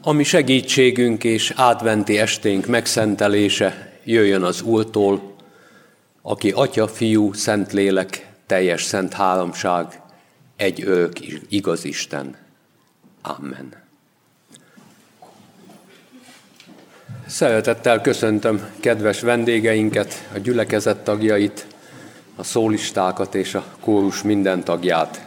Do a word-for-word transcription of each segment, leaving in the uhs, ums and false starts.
Ami segítségünk és adventi esténk megszentelése jöjjön az Úrtól, aki Atya, Fiú, Szentlélek, teljes szent háromság, egy örök igaz Isten. Amen. Szeretettel köszöntöm kedves vendégeinket, a gyülekezet tagjait, a szólistákat és a kórus minden tagját.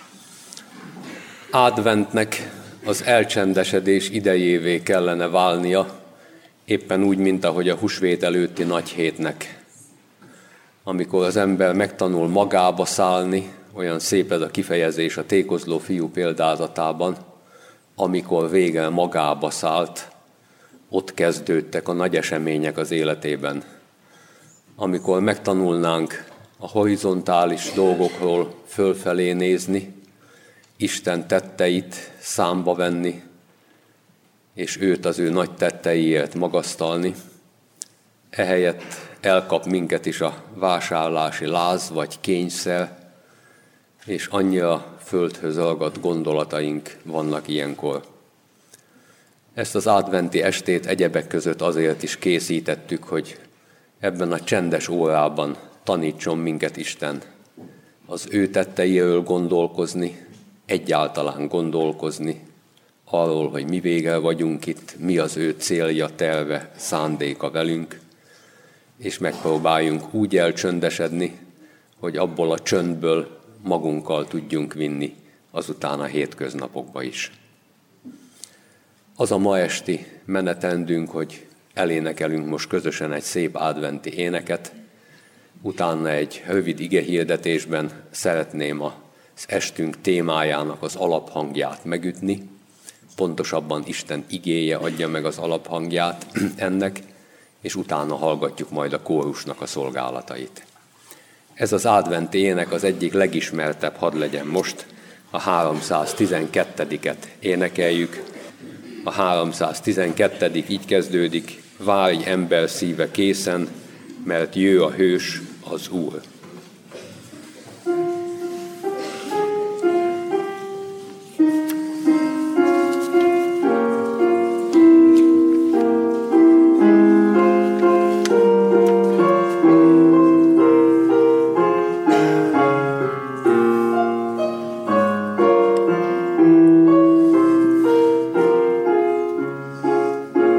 Adventnek az elcsendesedés idejévé kellene válnia, éppen úgy, mint ahogy a húsvét előtti nagy hétnek. Amikor az ember megtanul magába szállni, olyan szép ez a kifejezés a tékozló fiú példázatában, amikor végre magába szállt, ott kezdődtek a nagy események az életében. Amikor megtanulnánk a horizontális dolgokról fölfelé nézni, Isten tetteit számba venni, és őt az ő nagy tetteiért magasztalni, ehelyett elkap minket is a vásárlási láz vagy kényszer, és annyira földhöz ragadt gondolataink vannak ilyenkor. Ezt az adventi estét egyebek között azért is készítettük, hogy ebben a csendes órában tanítson minket Isten az ő tetteiről gondolkozni, egyáltalán gondolkozni arról, hogy mi vége vagyunk itt, mi az ő célja, terve, szándéka velünk, és megpróbáljunk úgy elcsöndesedni, hogy abból a csöndből magunkkal tudjunk vinni azután a hétköznapokba is. Az a ma esti menetendünk, hogy elénekelünk most közösen egy szép adventi éneket, utána egy rövid igehirdetésben szeretném az estünk témájának az alaphangját megütni, pontosabban Isten igéje adja meg az alaphangját ennek, és utána hallgatjuk majd a kórusnak a szolgálatait. Ez az adventi ének az egyik legismertebb, hadd legyen most, a háromszáztizenkettediket énekeljük. A háromszáztizenkettedik így kezdődik: várj ember szíve készen, mert jő a hős, az Úr.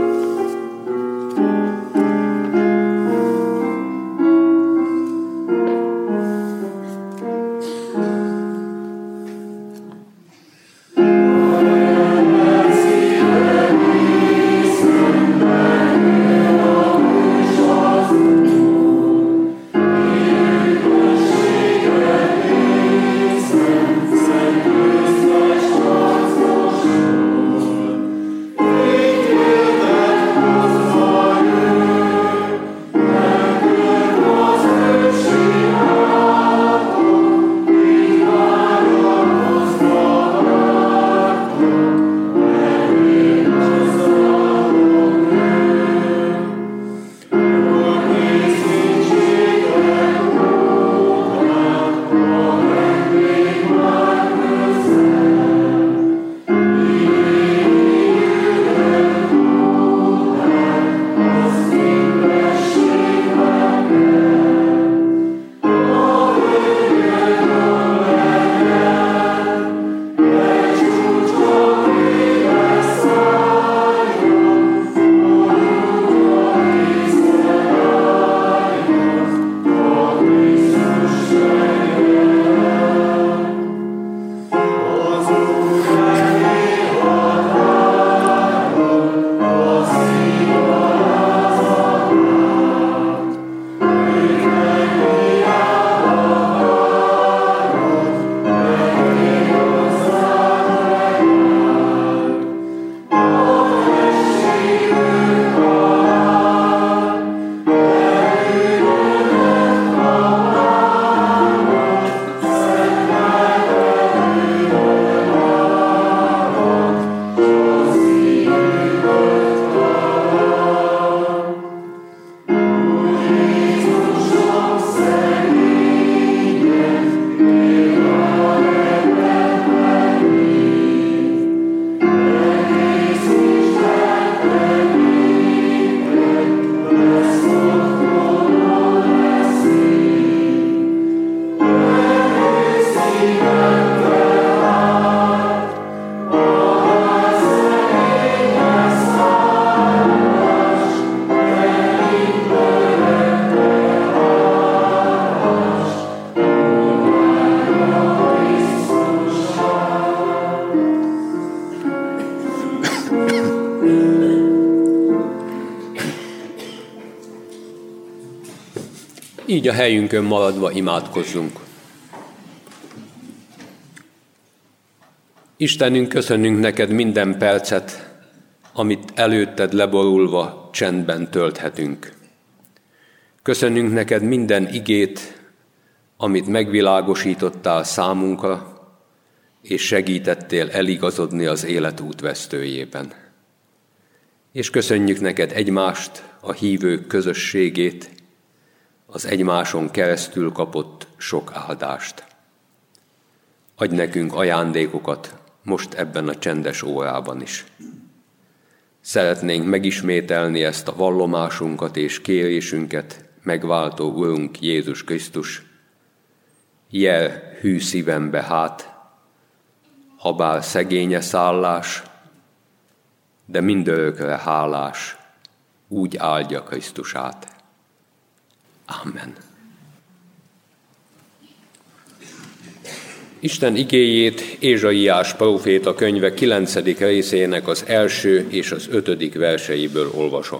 Thank you. Így a helyünkön maradva imádkozzunk. Istenünk, köszönünk neked minden percet, amit előtted leborulva csendben tölthetünk. Köszönünk neked minden igét, amit megvilágosítottál számunkra, és segítettél eligazodni az élet útvesztőjében. És köszönjük neked egymást, a hívők közösségét, az egymáson keresztül kapott sok áldást. Adj nekünk ajándékokat most ebben a csendes órában is. Szeretnénk megismételni ezt a vallomásunkat és kérésünket, megváltó Urunk Jézus Krisztus. Jel hű szívembe hát, habár szegénye szállás, de mindörökre hálás, úgy áldja Krisztusát. Amen. Isten igéjét Ézsaiás próféta könyve kilencedik részének az első és az ötödik verseiből olvasom.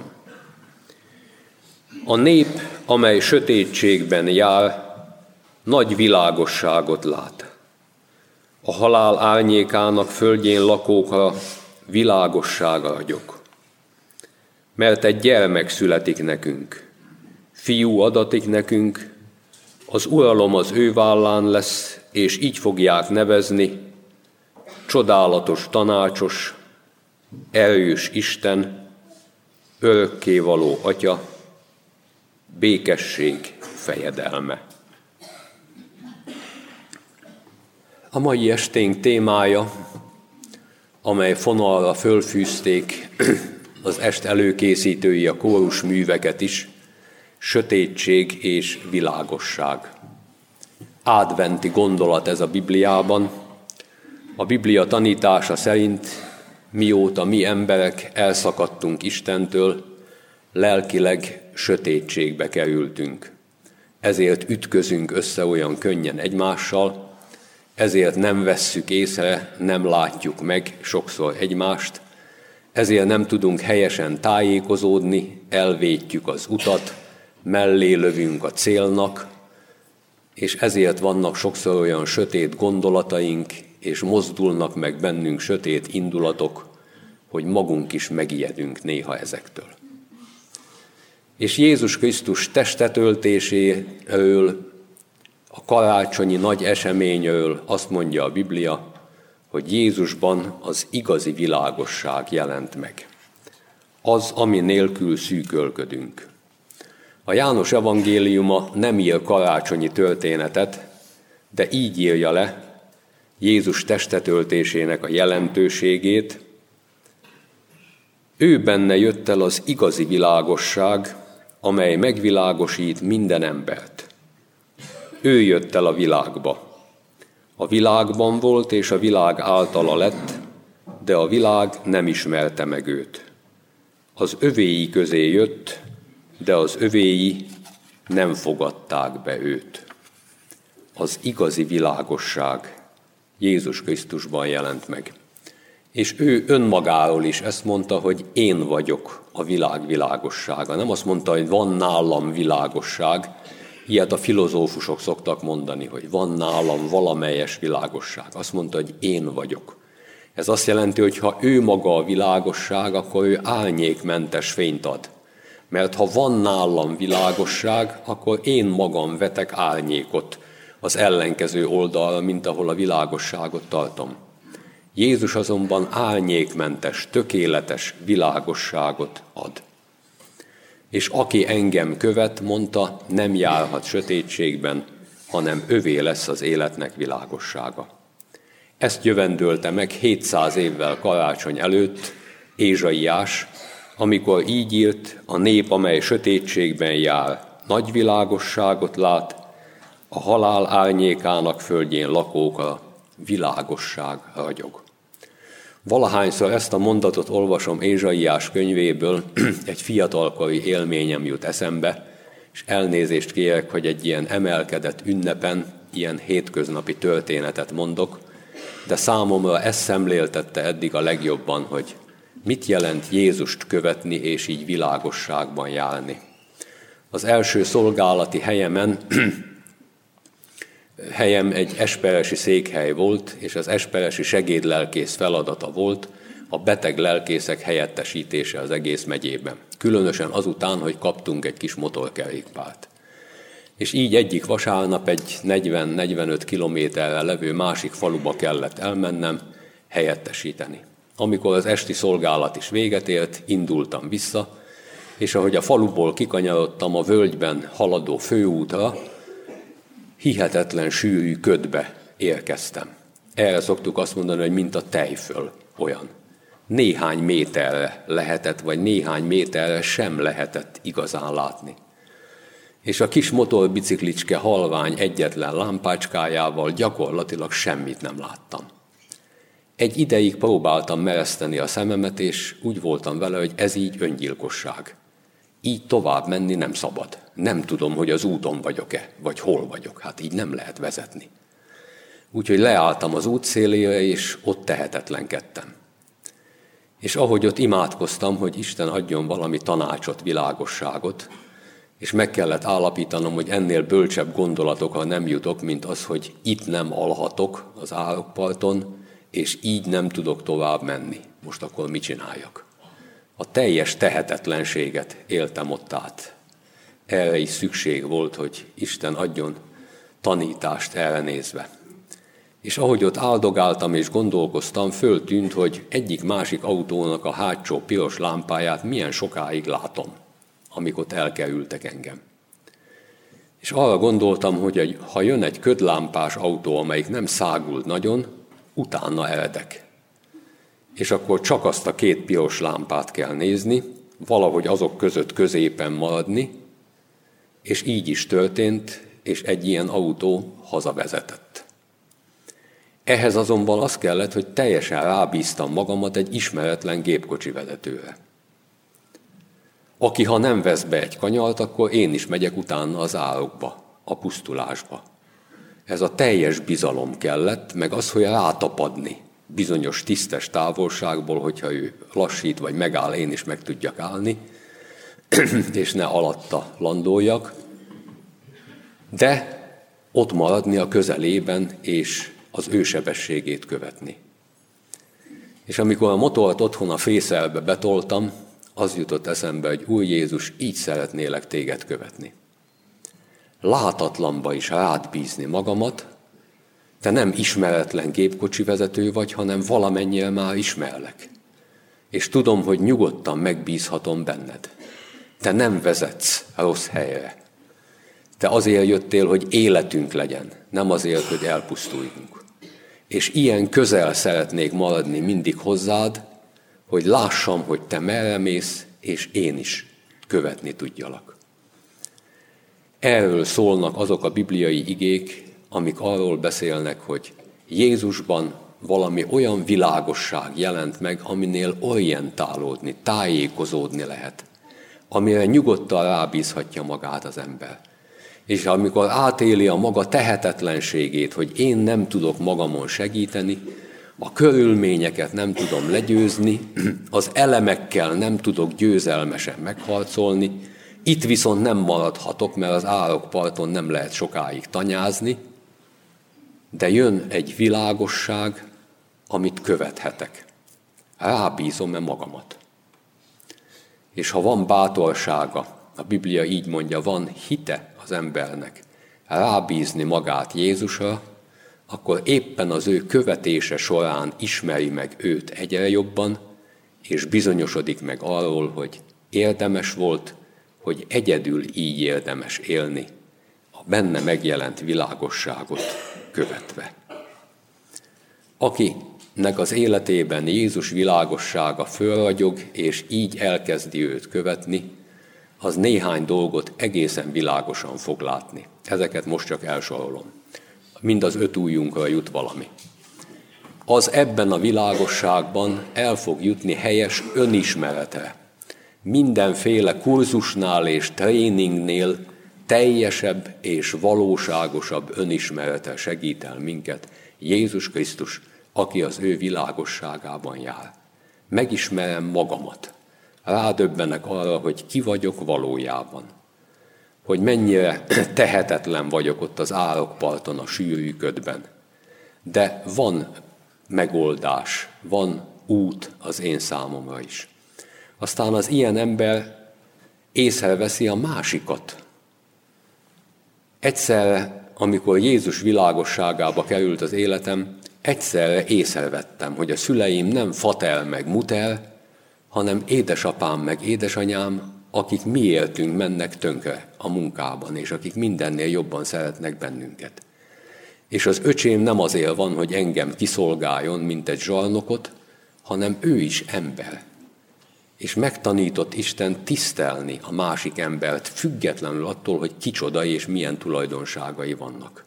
A nép, amely sötétségben jár, nagy világosságot lát. A halál árnyékának földjén lakókra világossága ragyog. Mert egy gyermek születik nekünk, fiú adatik nekünk, az uralom az ő vállán lesz, és így fogják nevezni, csodálatos tanácsos, erős Isten, örökkévaló Atya, békesség fejedelme. A mai esténk témája, amely fonalra fölfűzték az est előkészítői a kórus műveket is, sötétség és világosság. Adventi gondolat ez a Bibliában. A Biblia tanítása szerint, mióta mi emberek elszakadtunk Istentől, lelkileg sötétségbe kerültünk. Ezért ütközünk össze olyan könnyen egymással, ezért nem vesszük észre, nem látjuk meg sokszor egymást, ezért nem tudunk helyesen tájékozódni, elvétjük az utat, mellé lövünk a célnak, és ezért vannak sokszor olyan sötét gondolataink, és mozdulnak meg bennünk sötét indulatok, hogy magunk is megijedünk néha ezektől. És Jézus Krisztus testetöltéséről, a karácsonyi nagy eseményről azt mondja a Biblia, hogy Jézusban az igazi világosság jelent meg. Az, ami nélkül szűkölködünk. A János evangéliuma nem ír karácsonyi történetet, de így írja le Jézus testetöltésének a jelentőségét. Ő benne jött el az igazi világosság, amely megvilágosít minden embert. Ő jött el a világba. A világban volt, és a világ általa lett, de a világ nem ismerte meg őt. Az övéi közé jött, de az övéi nem fogadták be őt. Az igazi világosság Jézus Krisztusban jelent meg. És ő önmagáról is ezt mondta, hogy én vagyok a világ világossága. Nem azt mondta, hogy van nálam világosság. Ilyet a filozófusok szoktak mondani, hogy van nálam valamelyes világosság. Azt mondta, hogy én vagyok. Ez azt jelenti, hogy ha ő maga a világosság, akkor ő árnyékmentes fényt ad. Mert ha van nálam világosság, akkor én magam vetek árnyékot az ellenkező oldalra, mint ahol a világosságot tartom. Jézus azonban árnyékmentes, tökéletes világosságot ad. És aki engem követ, mondta, nem járhat sötétségben, hanem övé lesz az életnek világossága. Ezt jövendölte meg hétszáz évvel karácsony előtt Ézsaiás, amikor így írt, a nép, amely sötétségben jár, nagy világosságot lát, a halál árnyékának földjén lakókra világosság ragyog. Valahányszor ezt a mondatot olvasom Ézsaiás könyvéből, egy fiatalkori élményem jut eszembe, és elnézést kérek, hogy egy ilyen emelkedett ünnepen ilyen hétköznapi történetet mondok, de számomra ez szemléltette eddig a legjobban, hogy mit jelent Jézust követni és így világosságban járni. Az első szolgálati helyemen, helyem egy esperesi székhely volt, és az esperesi segédlelkész feladata volt a beteg lelkészek helyettesítése az egész megyében. Különösen azután, hogy kaptunk egy kis motorkerékpárt. És így egyik vasárnap egy negyven-negyvenöt kilométerre levő másik faluba kellett elmennem, helyettesíteni. Amikor az esti szolgálat is véget ért, indultam vissza, és ahogy a faluból kikanyarodtam a völgyben haladó főútra, hihetetlen sűrű ködbe érkeztem. Erre szoktuk azt mondani, hogy mint a tejföl, olyan. Néhány méterre lehetett, vagy néhány méterre sem lehetett igazán látni. És a kis motorbiciklicske halvány egyetlen lámpácskájával gyakorlatilag semmit nem láttam. Egy ideig próbáltam mereszteni a szememet, és úgy voltam vele, hogy ez így öngyilkosság. Így tovább menni nem szabad. Nem tudom, hogy az úton vagyok-e, vagy hol vagyok. Hát így nem lehet vezetni. Úgyhogy leálltam az út szélére, és ott tehetetlenkedtem. És ahogy ott imádkoztam, hogy Isten adjon valami tanácsot, világosságot, és meg kellett állapítanom, hogy ennél bölcsebb gondolatokra nem jutok, mint az, hogy itt nem alhatok az árokparton, és így nem tudok tovább menni. Most akkor mit csináljak? A teljes tehetetlenséget éltem ott át. Erre is szükség volt, hogy Isten adjon tanítást erre nézve. És ahogy ott áldogáltam és gondolkoztam, föltűnt, hogy egyik-másik autónak a hátsó piros lámpáját milyen sokáig látom, amikor elkerültek engem. És arra gondoltam, hogy ha jön egy ködlámpás autó, amelyik nem szágult nagyon, utána eredek. És akkor csak azt a két piros lámpát kell nézni, valahogy azok között középen maradni, és így is történt, és egy ilyen autó hazavezetett. Ehhez azonban az kellett, hogy teljesen rábíztam magamat egy ismeretlen gépkocsi vezetőre. Aki ha nem vesz be egy kanyart, akkor én is megyek utána az árokba, a pusztulásba. Ez a teljes bizalom kellett, meg az, hogy rátapadni bizonyos tisztes távolságból, hogyha ő lassít vagy megáll, én is meg tudjak állni, és ne alatta landoljak, de ott maradni a közelében, és az ő sebességét követni. És amikor a motort otthon a fészelbe betoltam, az jutott eszembe, hogy Úr Jézus, így szeretnélek téged követni. Látatlanba is rád bízni magamat, te nem ismeretlen gépkocsi vezető vagy, hanem valamennyire már ismerlek. És tudom, hogy nyugodtan megbízhatom benned. Te nem vezetsz rossz helyre. Te azért jöttél, hogy életünk legyen, nem azért, hogy elpusztuljunk. És ilyen közel szeretnék maradni mindig hozzád, hogy lássam, hogy te merre mész, és én is követni tudjalak. Erről szólnak azok a bibliai igék, amik arról beszélnek, hogy Jézusban valami olyan világosság jelent meg, aminél orientálódni, tájékozódni lehet, amire nyugodtan rábízhatja magát az ember. És amikor átéli a maga tehetetlenségét, hogy én nem tudok magamon segíteni, a körülményeket nem tudom legyőzni, az elemekkel nem tudok győzelmesen megharcolni, itt viszont nem maradhatok, mert az árokparton nem lehet sokáig tanyázni, de jön egy világosság, amit követhetek. Rábízom-e magamat? És ha van bátorsága, a Biblia így mondja, van hite az embernek, rábízni magát Jézusra, akkor éppen az ő követése során ismeri meg őt egyre jobban, és bizonyosodik meg arról, hogy érdemes volt, hogy egyedül így érdemes élni, a benne megjelent világosságot követve. Akinek az életében Jézus világossága fölragyog, és így elkezdi őt követni, az néhány dolgot egészen világosan fog látni. Ezeket most csak elsorolom. Mind az öt ujjunkra jut valami. Az ebben a világosságban el fog jutni helyes önismeretre. Mindenféle kurzusnál és tréningnél teljesebb és valóságosabb önismerete segít el minket Jézus Krisztus, aki az ő világosságában jár. Megismerem magamat. Rádöbbenek arra, hogy ki vagyok valójában. hogy mennyire tehetetlen vagyok ott az árokparton, a sűrű ködben. De van megoldás, van út az én számomra is. Aztán az ilyen ember észreveszi a másikat. Egyszerre, amikor Jézus világosságába került az életem, egyszerre észrevettem, hogy a szüleim nem fater meg muter, hanem édesapám meg édesanyám, akik miértünk mennek tönkre a munkában, és akik mindennél jobban szeretnek bennünket. És az öcsém nem azért van, hogy engem kiszolgáljon, mint egy zsarnokot, hanem ő is ember. És megtanított Isten tisztelni a másik embert, függetlenül attól, hogy kicsoda és milyen tulajdonságai vannak.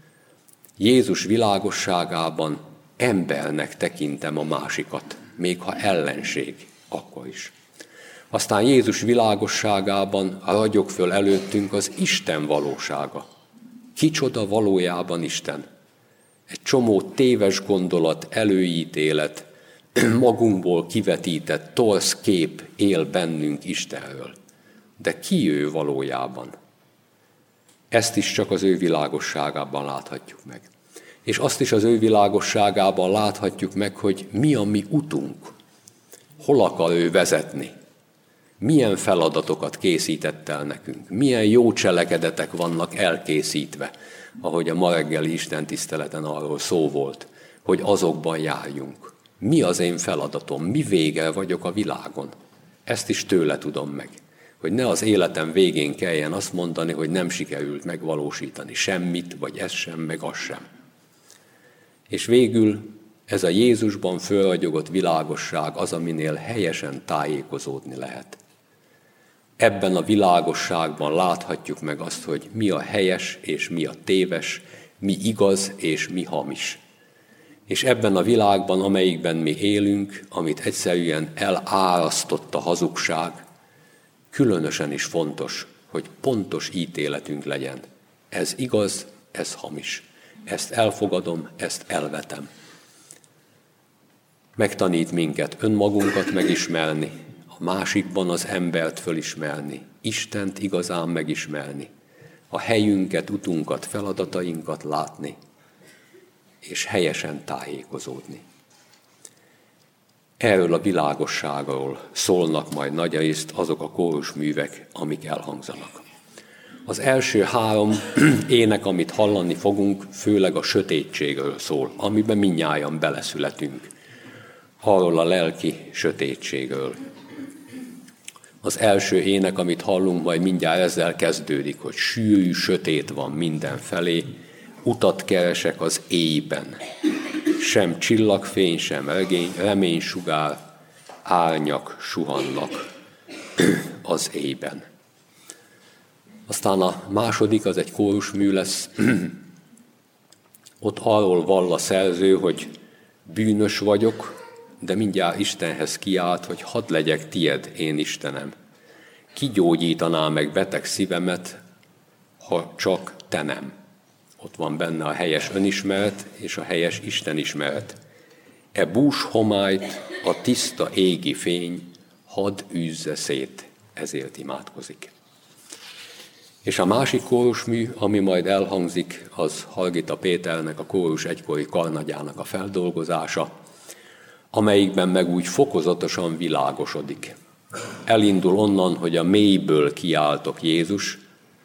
Jézus világosságában embernek tekintem a másikat, még ha ellenség, akkor is. Aztán Jézus világosságában ragyog föl előttünk az Isten valósága. Kicsoda valójában Isten? Egy csomó téves gondolat, előítélet, magunkból kivetített torz kép él bennünk Istenről. De ki ő valójában? Ezt is csak az ő világosságában láthatjuk meg. És azt is az ő világosságában láthatjuk meg, hogy mi a mi utunk. Hol akar ő vezetni? Milyen feladatokat készített el nekünk? Milyen jó cselekedetek vannak elkészítve, ahogy a ma reggeli istentiszteleten arról szó volt, hogy azokban járjunk. Mi az én feladatom? Mi vége vagyok a világon? Ezt is tőle tudom meg. Hogy ne az életem végén kelljen azt mondani, hogy nem sikerült megvalósítani semmit, vagy ez sem, meg az sem. És végül ez a Jézusban fölragyogott világosság az, aminél helyesen tájékozódni lehet. Ebben a világosságban láthatjuk meg azt, hogy mi a helyes és mi a téves, mi igaz és mi hamis. És ebben a világban, amelyikben mi élünk, amit egyszerűen elárasztott a hazugság, különösen is fontos, hogy pontos ítéletünk legyen. Ez igaz, ez hamis. Ezt elfogadom, ezt elvetem. Megtanít minket önmagunkat megismerni, a másikban az embert fölismerni, Istent igazán megismerni, a helyünket, utunkat, feladatainkat látni, és helyesen tájékozódni. Erről a világosságról szólnak majd nagyrészt azok a kórusművek, amik elhangzanak. Az első három ének, amit hallani fogunk, főleg a sötétségről szól, amiben mindnyájan beleszületünk. Arról a lelki sötétségről. Az első ének, amit hallunk, majd mindjárt ezzel kezdődik, hogy sűrű sötét van mindenfelé, utat keresek az éjben. Sem csillagfény, sem regény, reménysugár, árnyak suhannak az éjben. Aztán a második, az egy kórusmű lesz. Ott arról vall a szerző, hogy bűnös vagyok, de mindjárt Istenhez kiált, hogy hadd legyek tied, én Istenem. Ki gyógyítaná meg beteg szívemet, ha csak te nem. Ott van benne a helyes önismeret és a helyes istenismeret. E bús homályt a tiszta égi fény hadd űzze szét, ezért imádkozik. És a másik kórusmű, ami majd elhangzik, az Hargita Péternek, a kórus egykori karnagyának a feldolgozása, amelyikben meg úgy fokozatosan világosodik. Elindul onnan, hogy a mélyből kiáltok Jézus,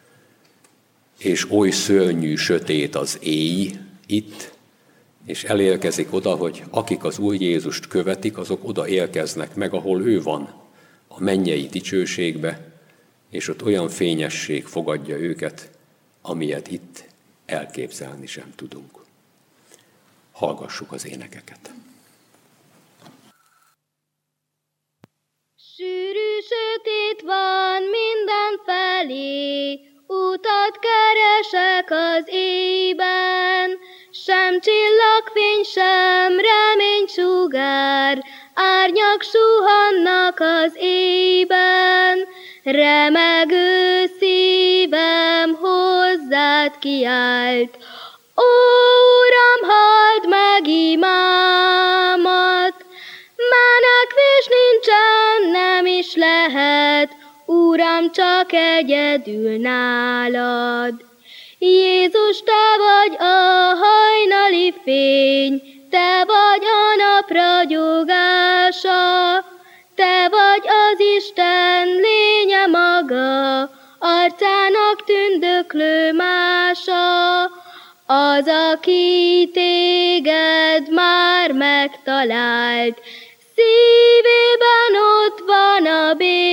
és oly szörnyű, sötét az éj itt, és elérkezik oda, hogy akik az Úr Jézust követik, azok oda érkeznek meg, ahol ő van, a mennyei dicsőségbe, és ott olyan fényesség fogadja őket, amilyet itt elképzelni sem tudunk. Hallgassuk az énekeket. Sűrű sötét van mindenfelé, utat keresek az éjben, sem csillagfény, sem reménysugár, árnyak suhannak az éjben. Remegő szívem hozzád kiált, ó Uram, halld meg imámat, menekvés nincsen, nem is lehet, Uram, csak egyedül nálad. Jézus, te vagy a hajnali fény, te vagy a nap ragyoglása, te vagy az Isten lénye maga, arcának tündöklő mása. Az, aki téged már megtalált, szívében ott van a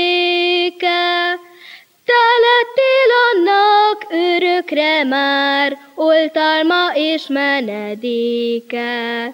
béke. Te lettél annak örökre már oltalma és menedéke.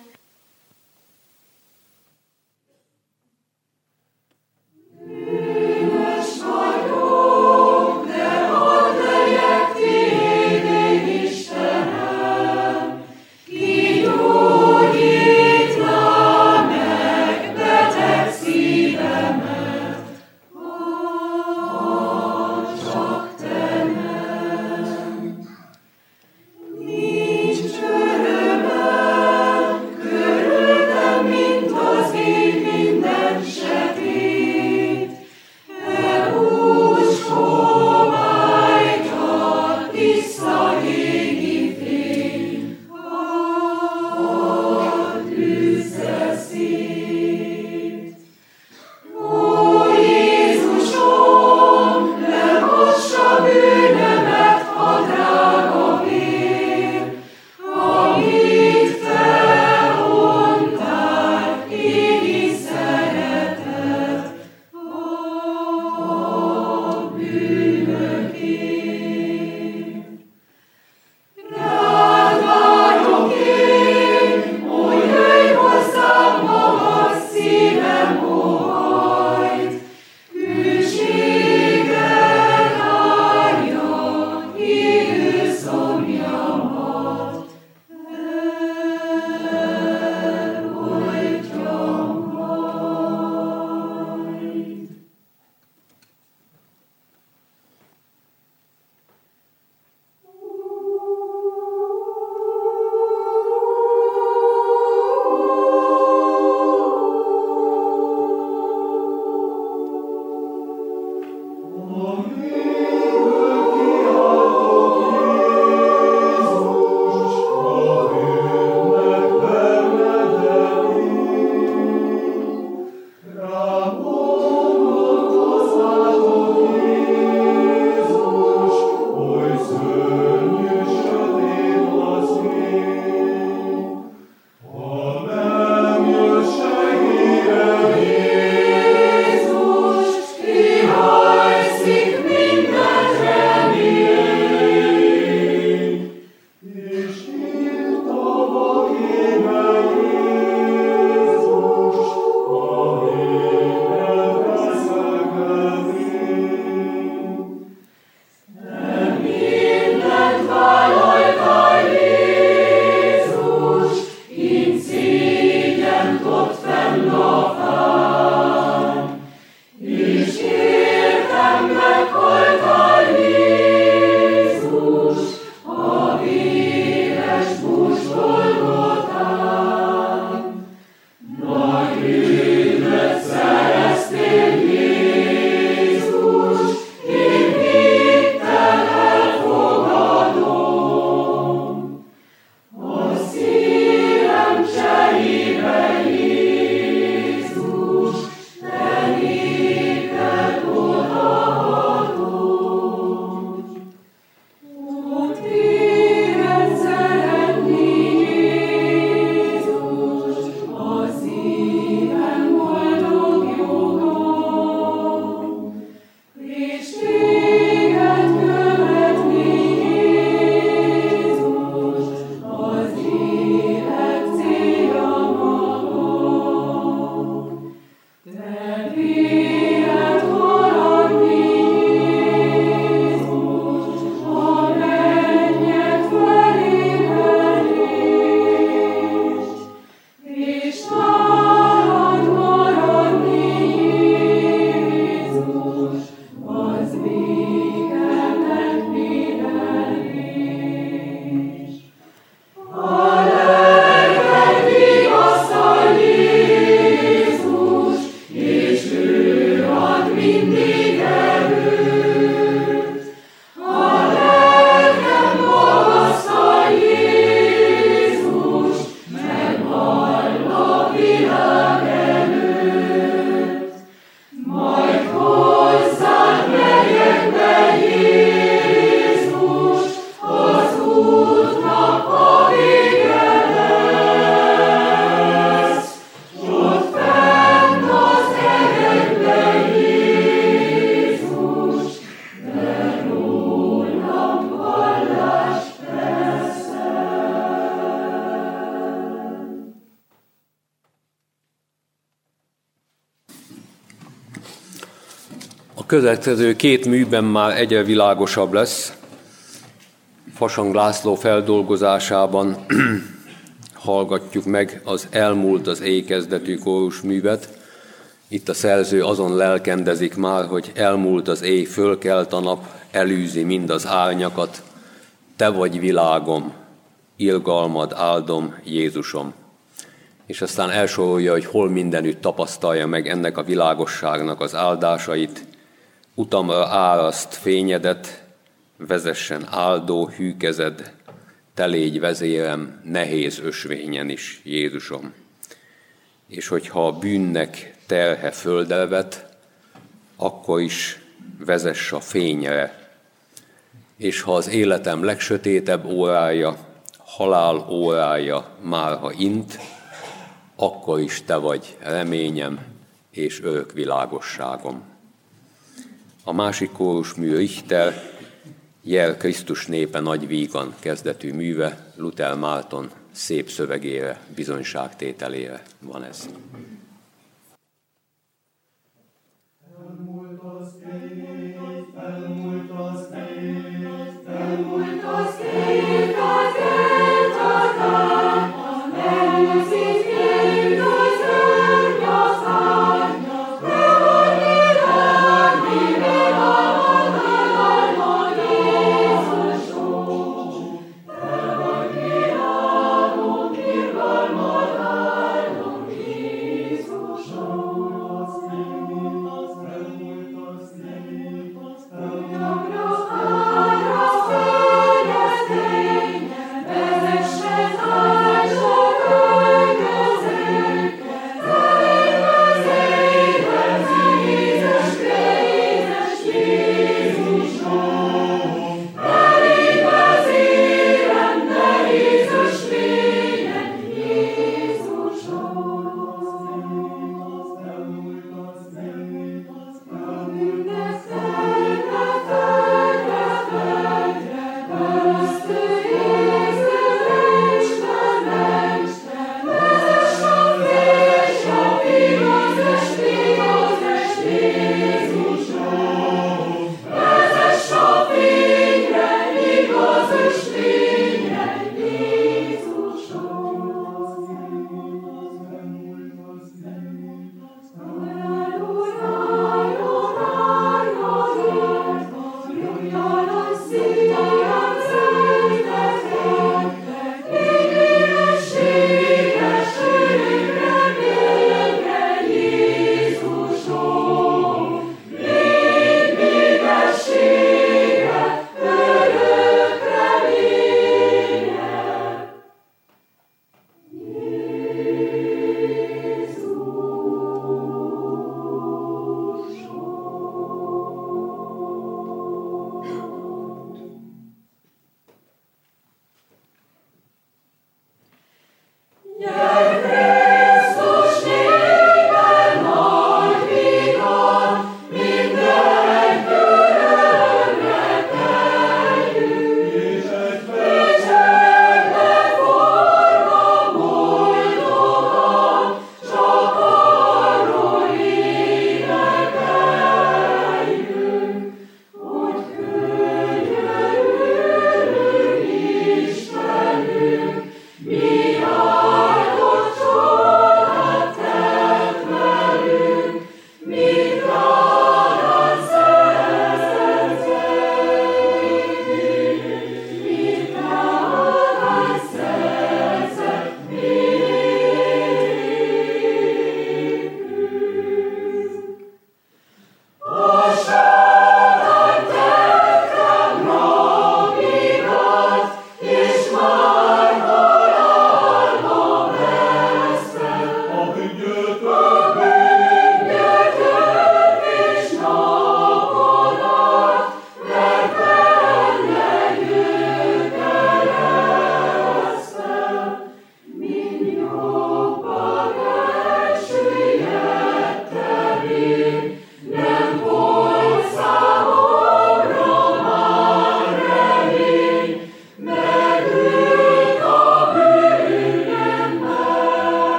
Mindig következő két műben már egyre világosabb lesz. Fasang László feldolgozásában hallgatjuk meg az Elmúlt az éj kezdetű kórusművet. Itt a szerző azon lelkendezik már, hogy elmúlt az éj, fölkelt a nap, elűzi mind az árnyakat. Te vagy világom, irgalmad áldom, Jézusom. És aztán elsorolja, hogy hol mindenütt tapasztalja meg ennek a világosságnak az áldásait. Utamra áraszt fényedet, vezessen áldó hű kezed, te légy vezérem nehéz ösvényen is, Jézusom. És hogyha a bűnnek terhe földre vet, akkor is vezess a fényre. És ha az életem legsötétebb órája, halál órája márha int, akkor is te vagy reményem és örök világosságom. A másik kórusmű Richter, Jel Krisztus népe nagy vígan kezdetű műve, Luther Márton szép szövegére, bizonyságtételére van ez. Elmúlt az éj, elmúlt az éj, elmúlt az éj, az éj, az éj, elmúlt éj, az éj, az ágy, te vagy világ, világ, világ, Jézusom, te vagy világom, irgalmad áldom, Jézusom. Utamra áraszt fényedet,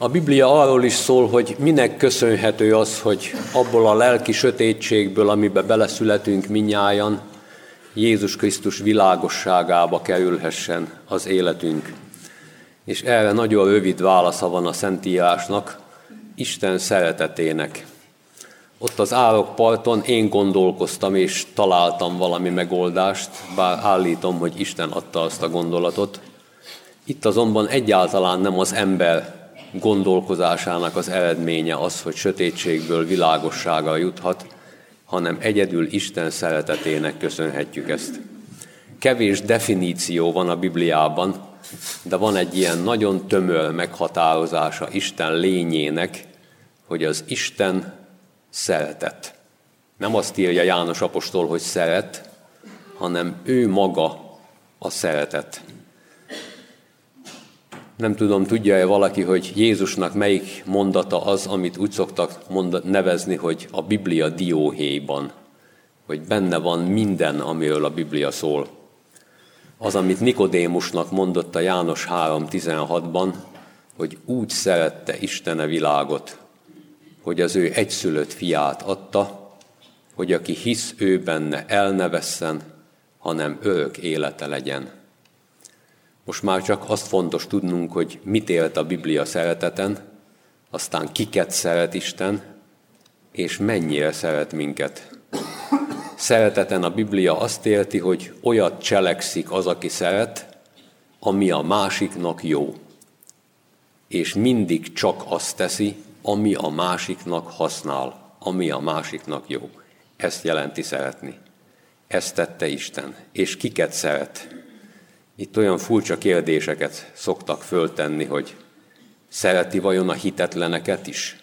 A Biblia arról is szól, hogy minek köszönhető az, hogy abból a lelki sötétségből, amibe beleszületünk minnyájan, Jézus Krisztus világosságába kerülhessen az életünk. És erre nagyon rövid válasza van a Szentírásnak, Isten szeretetének. Ott az árokparton én gondolkoztam és találtam valami megoldást, bár állítom, hogy Isten adta azt a gondolatot. Itt azonban egyáltalán nem az ember gondolkozásának az eredménye az, hogy sötétségből világosságra juthat, hanem egyedül Isten szeretetének köszönhetjük ezt. Kevés definíció van a Bibliában, de van egy ilyen nagyon tömör meghatározása Isten lényének, hogy az Isten szeretet. Nem azt írja János apostol, hogy szeret, hanem ő maga a szeretet. Nem tudom, tudja-e valaki, hogy Jézusnak melyik mondata az, amit úgy szoktak mondat, nevezni, hogy a Biblia dióhéjban, hogy benne van minden, amiről a Biblia szól. Az, amit Nikodémusnak mondott a János három tizenhatban, hogy úgy szerette Isten a világot, hogy az ő egyszülött fiát adta, hogy aki hisz ő benne, el ne vesszen, hanem örök élete legyen. Most már csak azt fontos tudnunk, hogy mit élt a Biblia szereteten, aztán kiket szeret Isten, és mennyire szeret minket. Szereteten a Biblia azt érti, hogy olyat cselekszik az, aki szeret, ami a másiknak jó. És mindig csak azt teszi, ami a másiknak használ, ami a másiknak jó. Ezt jelenti szeretni. Ezt tette Isten. És kiket szeret? Itt olyan furcsa kérdéseket szoktak föltenni, hogy szereti vajon a hitetleneket is?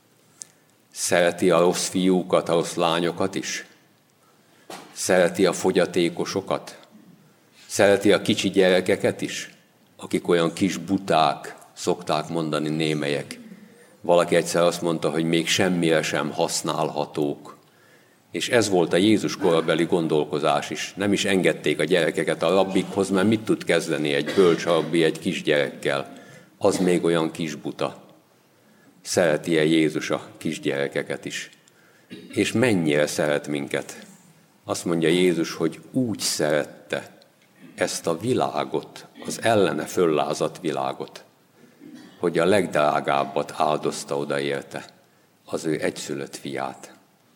Szereti a rossz fiúkat, a rossz lányokat is? Szereti a fogyatékosokat? Szereti a kicsi gyerekeket is? Akik olyan kis buták, szokták mondani némelyek. Valaki egyszer azt mondta, hogy még semmire sem használhatók. És ez volt a Jézus korabeli gondolkozás is. Nem is engedték a gyerekeket a rabbikhoz, mert mit tud kezdeni egy bölcs rabbi egy kisgyerekkel? Az még olyan kis buta. Szereti-e Jézus a kisgyerekeket is? És mennyire szeret minket? Azt mondja Jézus, hogy úgy szerette ezt a világot, az ellene föllázadt világot, hogy a legdrágábbat áldozta oda érte, az ő egyszülött fiát.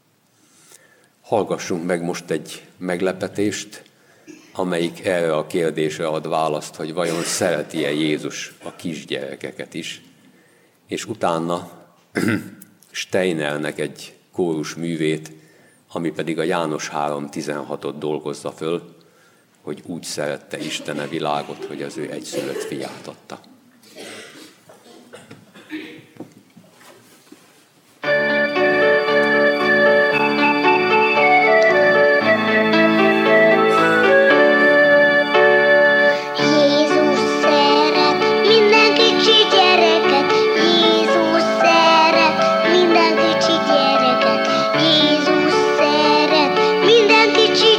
Hallgassunk meg most egy meglepetést, amelyik erre a kérdésre ad választ, hogy vajon szereti-e Jézus a kisgyerekeket is, és utána Steinernek egy kórus művét, ami pedig a János három tizenhatot dolgozza föl, hogy úgy szerette Isten a világot, hogy az ő egyszülött fiát adta.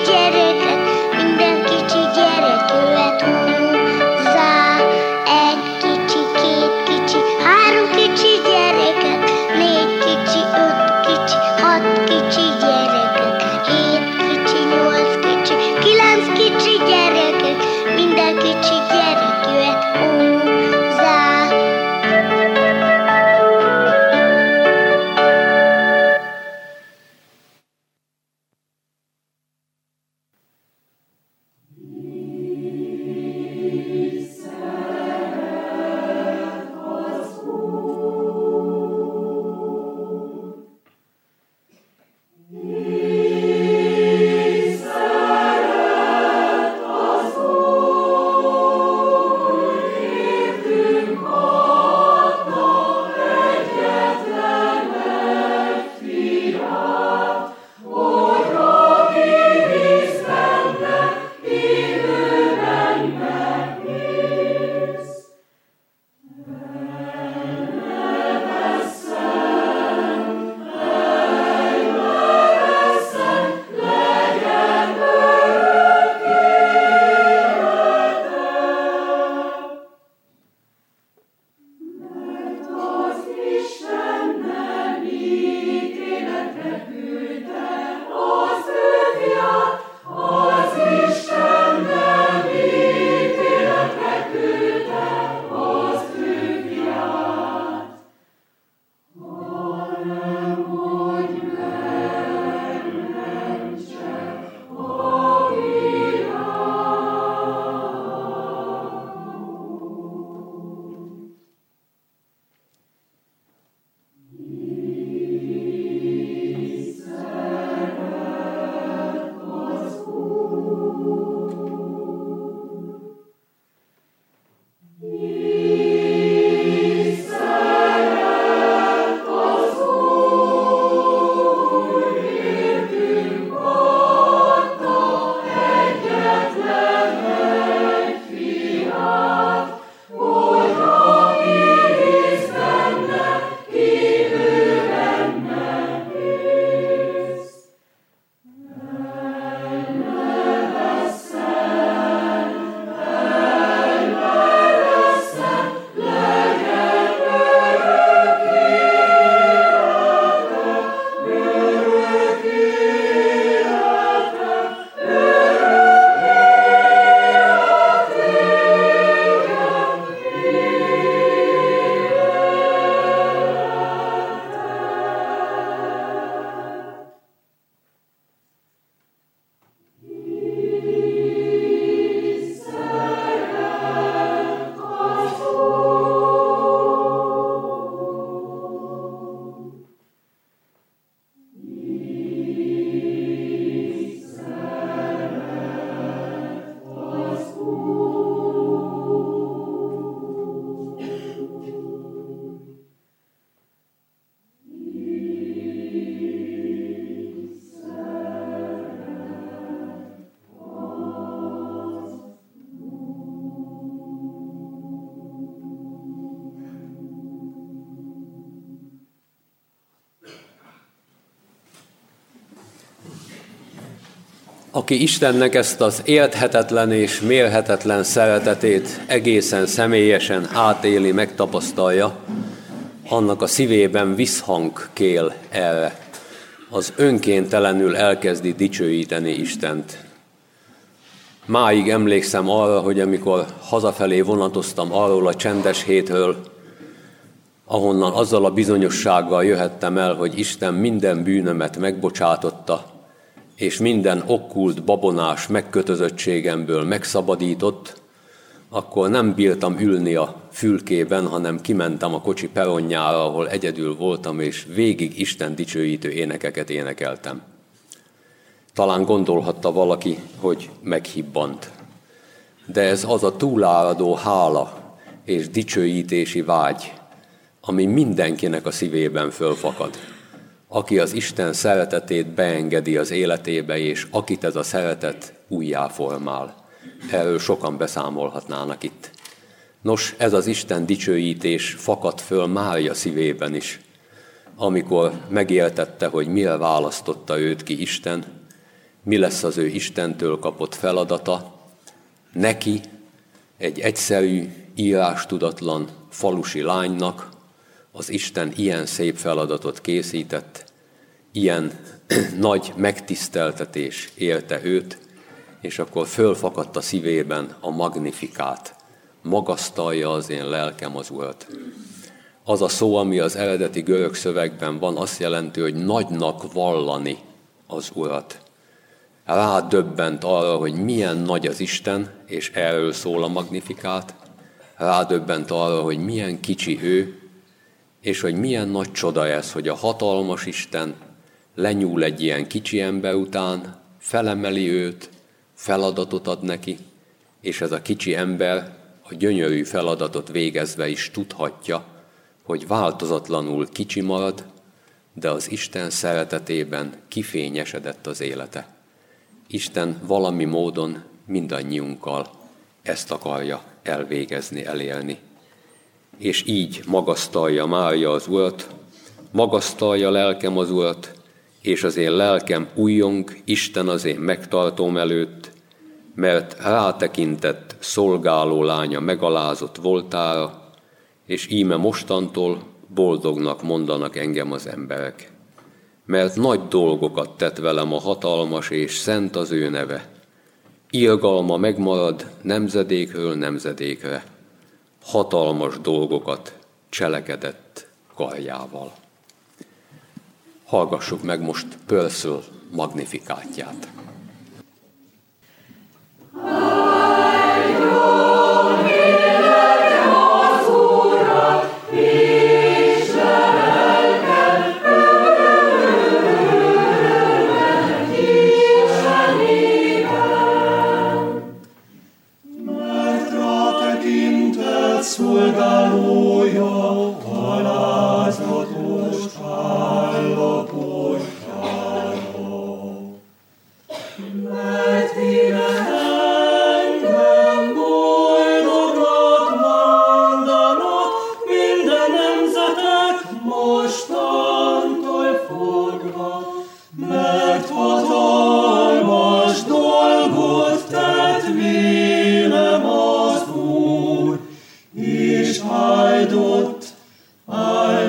Minden kicsi gyerek jöhet hozzá, egy Aki Istennek ezt az érthetetlen és mérhetetlen szeretetét egészen személyesen átéli, megtapasztalja, annak a szívében visszhang kél erre. Az önkéntelenül elkezdi dicsőíteni Istent. Máig emlékszem arra, hogy amikor hazafelé vonatoztam arról a csendes hétről, ahonnan azzal a bizonyossággal jöhettem el, hogy Isten minden bűnömet megbocsátotta, és minden okkult, babonás megkötözöttségemből megszabadított, akkor nem bírtam ülni a fülkében, hanem kimentem a kocsi peronjára, ahol egyedül voltam, és végig Isten dicsőítő énekeket énekeltem. Talán gondolhatta valaki, hogy meghibbant. De ez az a túláradó hála és dicsőítési vágy, ami mindenkinek a szívében fölfakad. Aki az Isten szeretetét beengedi az életébe, és akit ez a szeretet újjáformál. Erről sokan beszámolhatnának itt. Nos, ez az Isten dicsőítés fakad föl Mária szívében is, amikor megértette, hogy mire választotta őt ki Isten, mi lesz az ő Istentől kapott feladata. Neki, egy egyszerű, írástudatlan falusi lánynak az Isten ilyen szép feladatot készített, ilyen nagy megtiszteltetés érte őt, és akkor fölfakadt a szívében a magnifikát. Magasztalja az én lelkem az Urat. Az a szó, ami az eredeti görög szövegben van, azt jelenti, hogy nagynak vallani az Urat. Rádöbbent arra, hogy milyen nagy az Isten, és erről szól a magnifikát. Rádöbbent arra, hogy milyen kicsi ő, és hogy milyen nagy csoda ez, hogy a hatalmas Isten lenyúl egy ilyen kicsi ember után, felemeli őt, feladatot ad neki, és ez a kicsi ember a gyönyörű feladatot végezve is tudhatja, hogy változatlanul kicsi marad, de az Isten szeretetében kifényesedett az élete. Isten valami módon mindannyiunkkal ezt akarja elvégezni, elélni. És így magasztalja Mária az Urat, magasztalja lelkem az Urat, és az én lelkem újjong Isten az én megtartóm előtt, mert rátekintett szolgáló lánya megalázott voltára, és íme mostantól boldognak mondanak engem az emberek. Mert nagy dolgokat tett velem a hatalmas, és szent az ő neve. Irgalma megmarad nemzedékről nemzedékre. Hatalmas dolgokat cselekedett karjával. Hallgassuk meg most Purcell magnifikátját. Szolgálója alázatos állapotára. Mert íme engem boldognak mondanak minden nemzetek mostantól fogva, mert hatalmas dolgot tett vélem az Úr, és áldott, áldott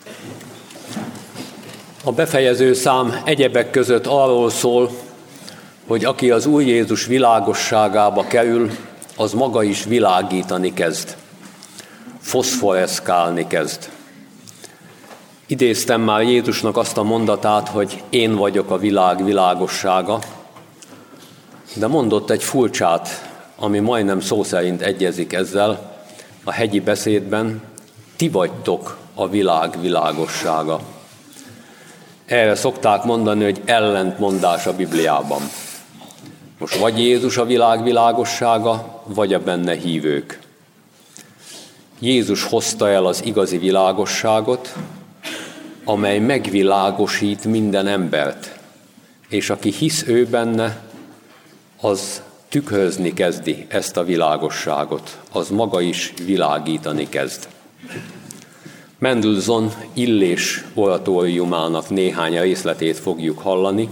A befejező szám egyebek között arról szól, hogy aki az Úr Jézus világosságába kerül, az maga is világítani kezd, foszforeszkálni kezd. Idéztem már Jézusnak azt a mondatát, hogy én vagyok a világ világossága, de mondott egy furcsát, ami majdnem szó szerint egyezik ezzel a hegyi beszédben: ti vagytok a világ világossága. Erre szokták mondani, hogy ellentmondás a Bibliában. Most vagy Jézus a világ világossága, vagy a benne hívők. Jézus hozta el az igazi világosságot, amely megvilágosít minden embert, és aki hisz ő benne, az tükrözni kezdi ezt a világosságot, az maga is világítani kezd. Mendelssohn Illés oratóriumának néhány részletét fogjuk hallani.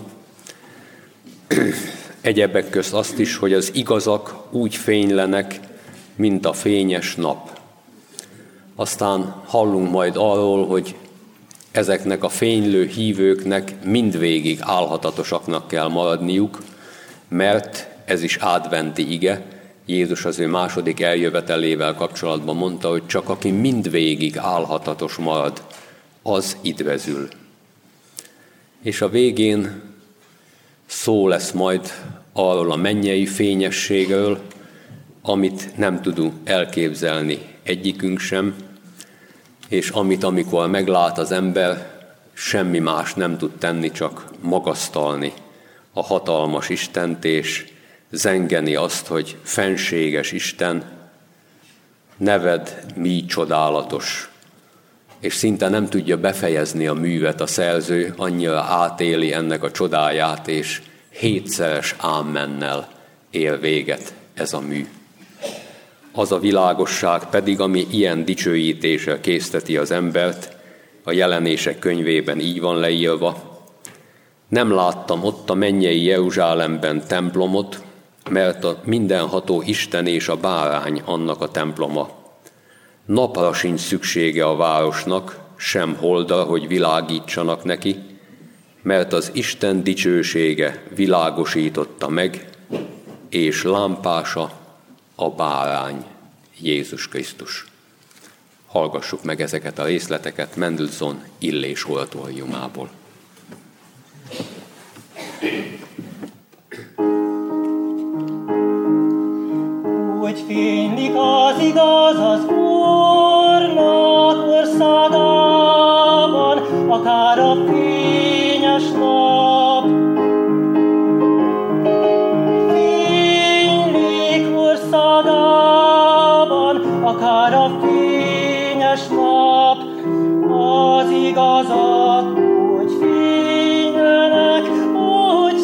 Egyebek közt azt is, hogy az igazak úgy fénylenek, mint a fényes nap. Aztán hallunk majd arról, hogy ezeknek a fénylő hívőknek mindvégig álhatatosaknak kell maradniuk, mert ez is adventi ige. Jézus az ő második eljövetelével kapcsolatban mondta, hogy csak aki mindvégig álhatatos marad, az idvezül. És a végén szó lesz majd arról a mennyei fényességről, amit nem tudunk elképzelni egyikünk sem, és amit amikor meglát az ember, semmi más nem tud tenni, csak magasztalni a hatalmas Istent, és zengeni azt, hogy fenséges Isten, neved mi csodálatos. És szinte nem tudja befejezni a művet a szerző, annyira átéli ennek a csodáját, és hétszeres ámmennel ér véget ez a mű. Az a világosság pedig, ami ilyen dicsőítésre készteti az embert, a Jelenések könyvében így van leírva: nem láttam ott a mennyei Jeruzsálemben templomot, mert a mindenható Isten és a bárány annak a temploma. Napra sincs szüksége a városnak, sem holdra, hogy világítsanak neki, mert az Isten dicsősége világosította meg, és lámpása a bárány, Jézus Krisztus. Hallgassuk meg ezeket a részleteket Mendelssohn Illés oratóriumából. Úgy fénylik az igaz az Úrnak országában, akár a fényes nap. Fénylik országában, akár a fényes nap, az igazak úgy fénylenek, úgy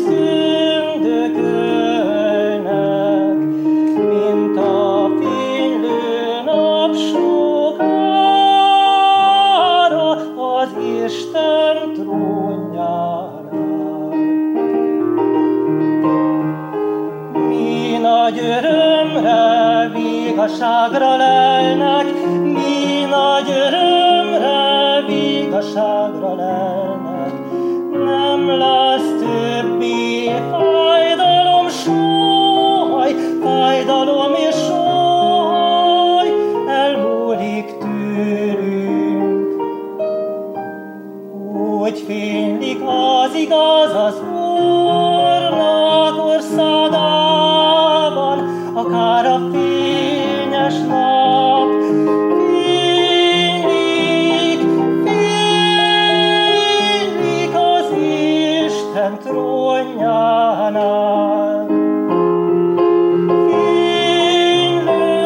tündökölnek, mint a fénylő napsugára az Isten trónjánál. Mi nagy örömre, vigasságra lelnek, mi nagy örömre, vigasságra lelnek, nem lesz többé fájdalom, súly, fájdalom és súly, elmúlik tőlünk. Úgy fénylik az igaz az Úrnak országában, akár a fényes nap. Fénylik, fénylik az Isten trónjánál. Fénylő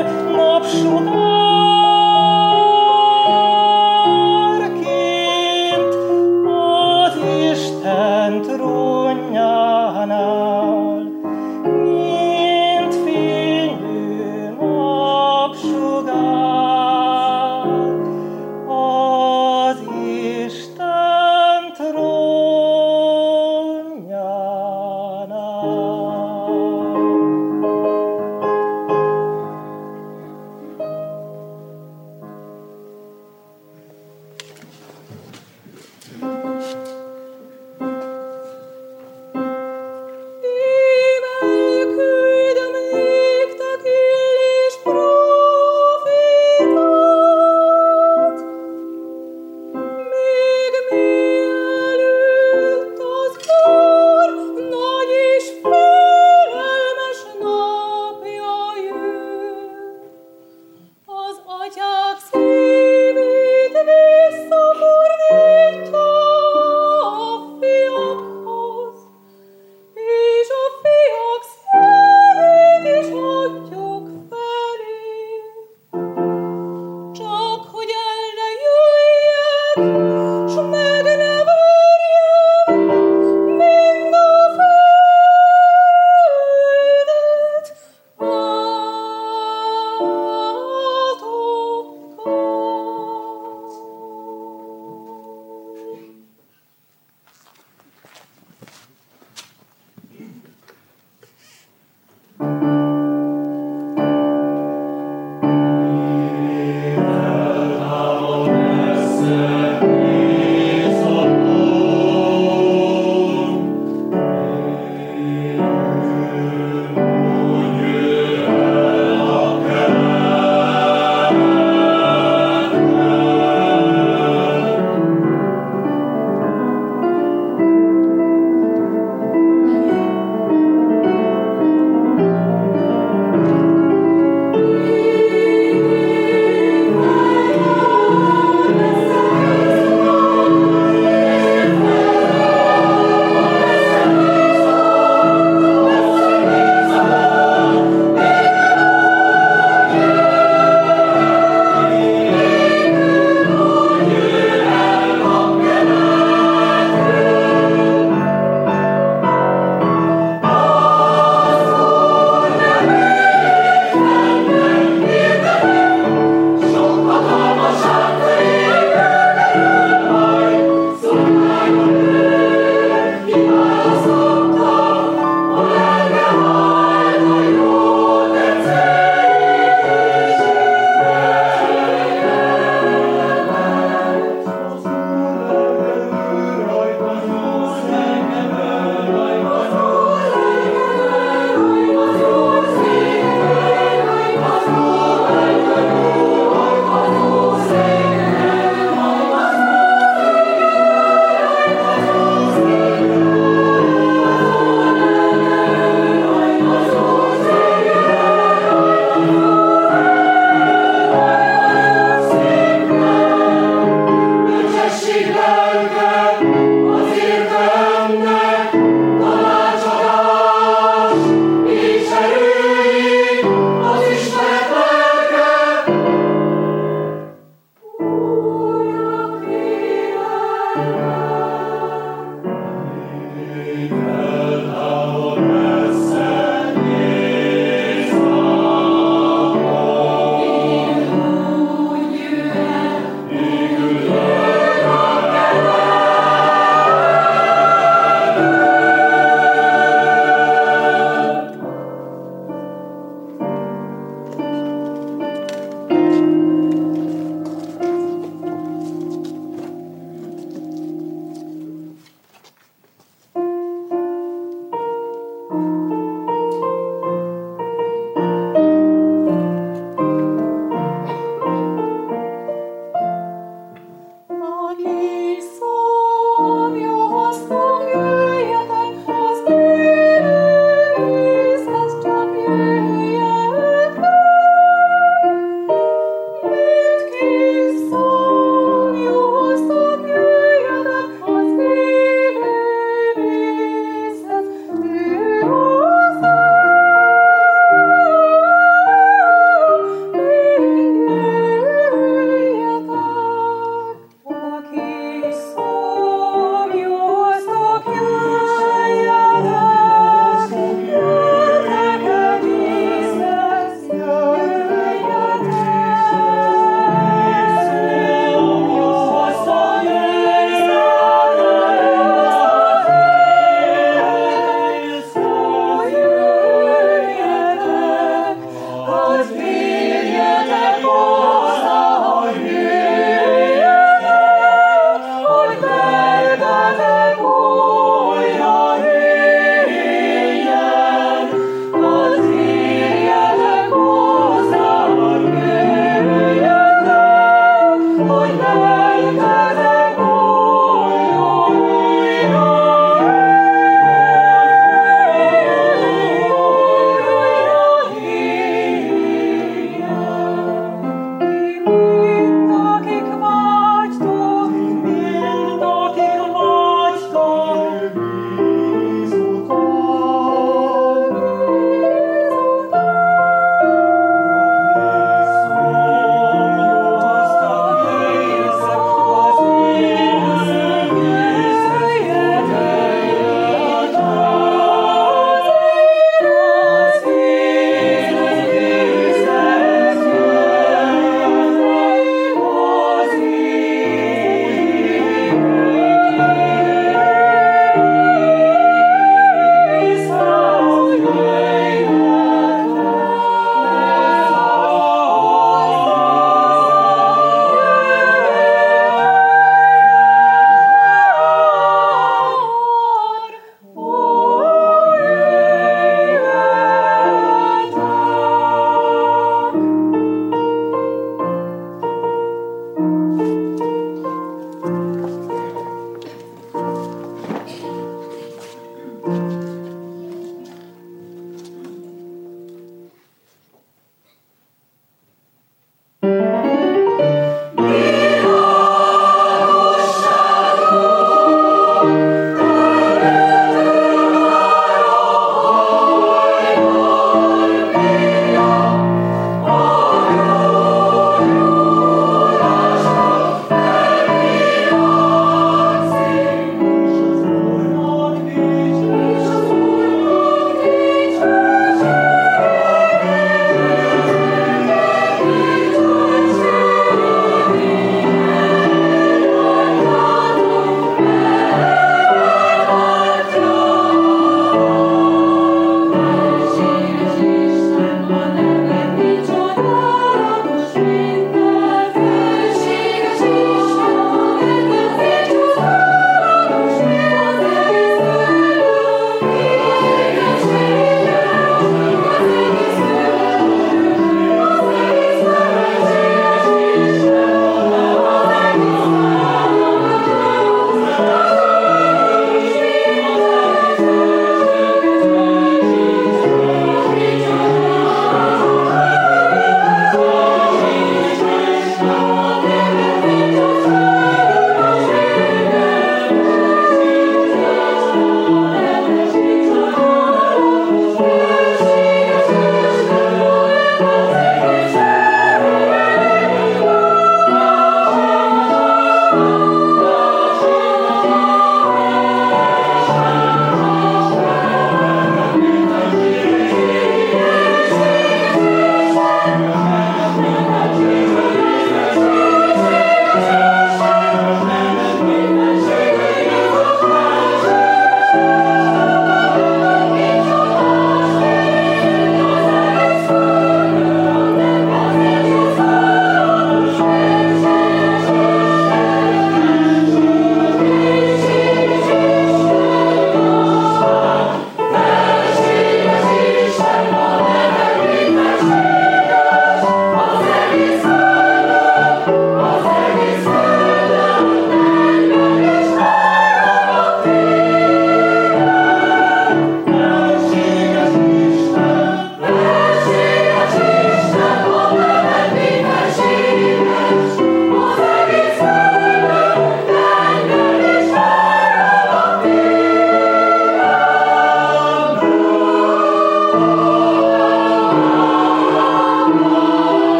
napsugárként az Isten trónjánál.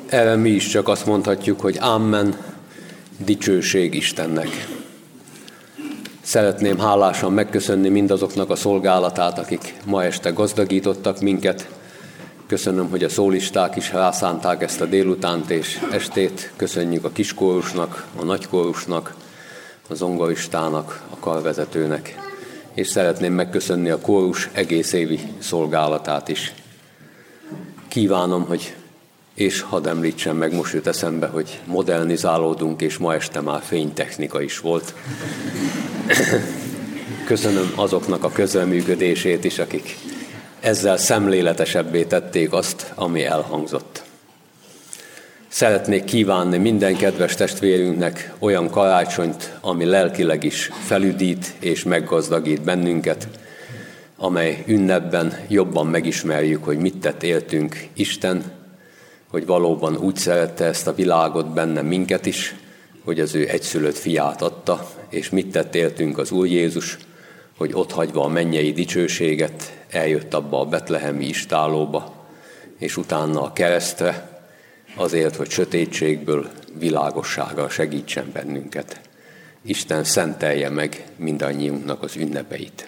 erre mi is csak azt mondhatjuk, hogy Amen, dicsőség Istennek. Szeretném hálásan megköszönni mindazoknak a szolgálatát, akik ma este gazdagítottak minket. Köszönöm, hogy a szólisták is rászánták ezt a délutánt és estét. Köszönjük a kiskórusnak, a nagykórusnak, a zongoristának, a karvezetőnek. És szeretném megköszönni a kórus egész évi szolgálatát is. Kívánom, hogy, és hadd említsem meg, most jut eszembe, hogy modernizálódunk, és ma este már fénytechnika is volt. Köszönöm azoknak a közreműködését is, akik ezzel szemléletesebbé tették azt, ami elhangzott. Szeretnék kívánni minden kedves testvérünknek olyan karácsonyt, ami lelkileg is felüdít és meggazdagít bennünket, amely ünnepben jobban megismerjük, hogy mit tett éltünk Isten, hogy valóban úgy szerette ezt a világot, benne minket is, hogy az ő egyszülött fiát adta, és mit tett éltünk az Úr Jézus, hogy otthagyva a mennyei dicsőséget eljött abba a betlehemi istállóba, és utána a keresztre, azért, hogy sötétségből világosságra segítsen bennünket. Isten szentelje meg mindannyiunknak az ünnepeit.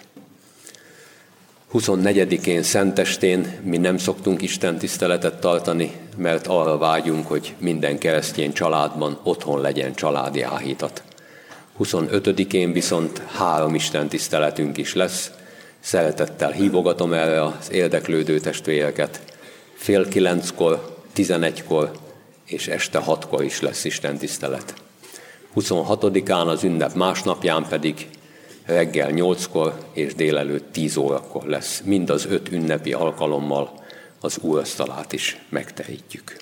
huszonnegyedikén szentestén mi nem szoktunk Isten tiszteletet tartani, mert arra vágyunk, hogy minden keresztény családban otthon legyen családi áhítat. huszonötödikén viszont három Isten tiszteletünk is lesz. Szeretettel hívogatom erre az érdeklődő testvéreket. Fél kilenckor, tizenegykor és este hatkor is lesz Isten tisztelet. huszonhatodikán az ünnep másnapján pedig reggel nyolckor és délelőtt tíz órakor lesz. Mind az öt ünnepi alkalommal az úrasztalát is megterítjük.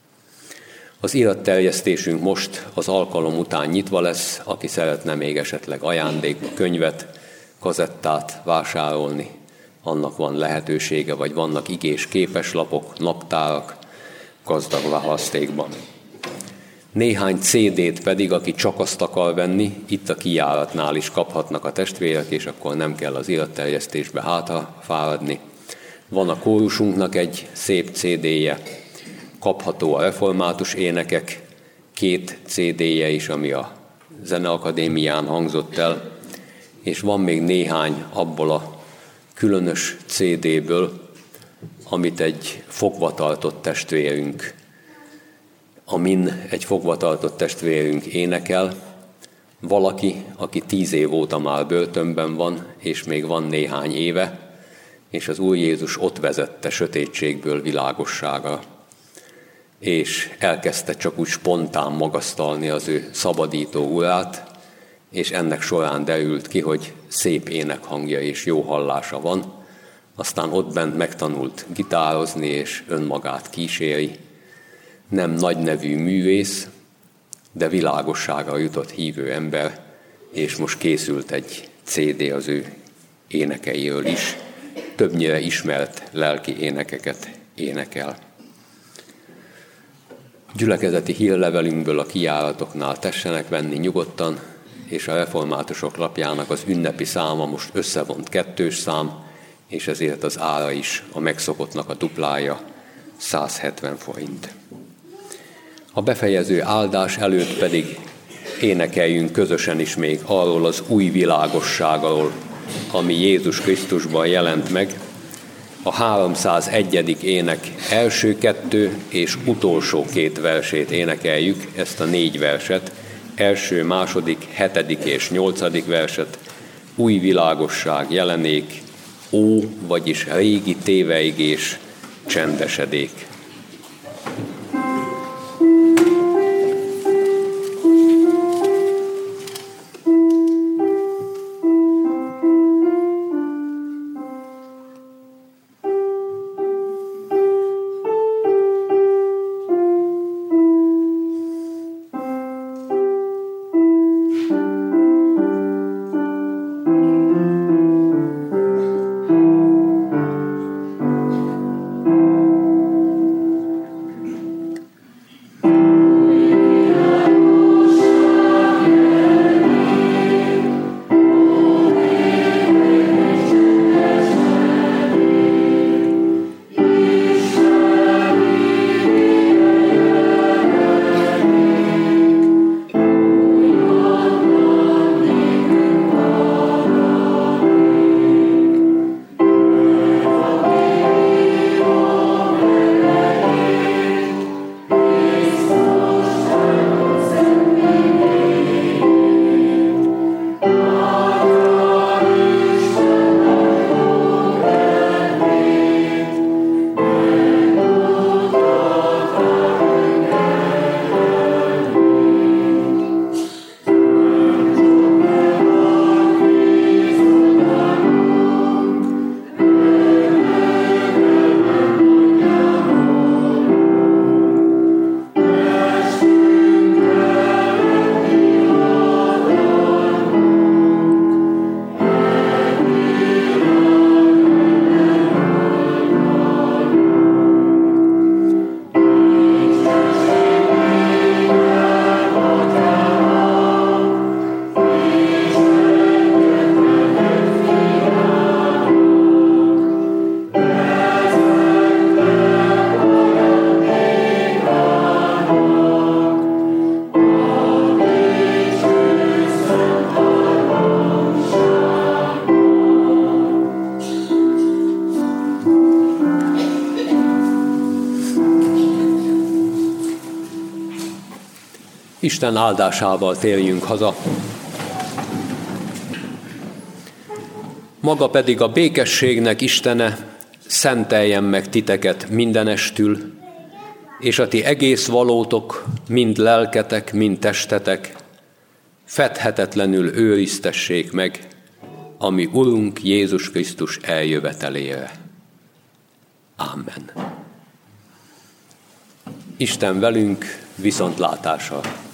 Az iratterjesztésünk most az alkalom után nyitva lesz, aki szeretne még esetleg ajándékba könyvet, kazettát vásárolni, annak van lehetősége, vagy vannak igés képeslapok, naptárak, gazdag választékban. Néhány cé dét pedig, aki csak azt akar venni, itt a kijáratnál is kaphatnak a testvérek, és akkor nem kell az iratterjesztésbe hátrafáradni. Van a kórusunknak egy szép cé déje, kapható a református énekek két cé déje is, ami a Zeneakadémián hangzott el, és van még néhány abból a különös cé déből, amit egy fogvatartott testvérünk, amin egy fogvatartott testvérünk énekel, valaki, aki tíz év óta már börtönben van, és még van néhány éve, és az Úr Jézus ott vezette sötétségből világosságra, és elkezdte csak úgy spontán magasztalni az ő szabadító urát, és ennek során derült ki, hogy szép énekhangja és jó hallása van, aztán ott bent megtanult gitározni, és önmagát kíséri. Nem nagy nevű művész, de világosságra jutott hívő ember, és most készült egy cé dé az ő énekeiről is. Többnyire ismert lelki énekeket énekel. Gyülekezeti hírlevelünkből a kijáratoknál tessenek venni nyugodtan, és a reformátusok lapjának az ünnepi száma most összevont kettős szám, és ezért az ára is a megszokottnak a duplája, száz hetven forint. A befejező áldás előtt pedig énekeljünk közösen is még arról az új világosságról, ami Jézus Krisztusban jelent meg. A háromszázegyedik ének első kettő és utolsó két versét énekeljük, ezt a négy verset, első, második, hetedik és nyolcadik verset, új világosság jelenék, ó, vagyis régi téveigés csendesedék. Isten áldásával térjünk haza. Maga pedig a békességnek Istene szenteljen meg titeket mindenestül, és a ti egész valótok, mind lelketek, mind testetek, fedhetetlenül őriztessék meg, ami Urunk Jézus Krisztus eljövetelére. Amen. Isten velünk, viszontlátásra!